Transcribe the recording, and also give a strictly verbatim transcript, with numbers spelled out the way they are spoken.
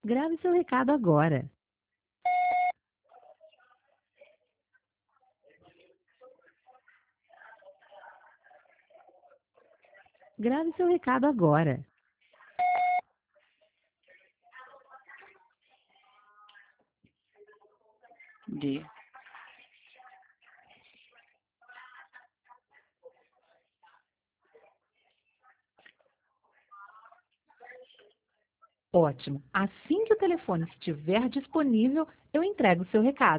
Grave seu recado agora. Grave seu recado agora. De Ótimo. Assim que o telefone estiver disponível, eu entrego o seu recado.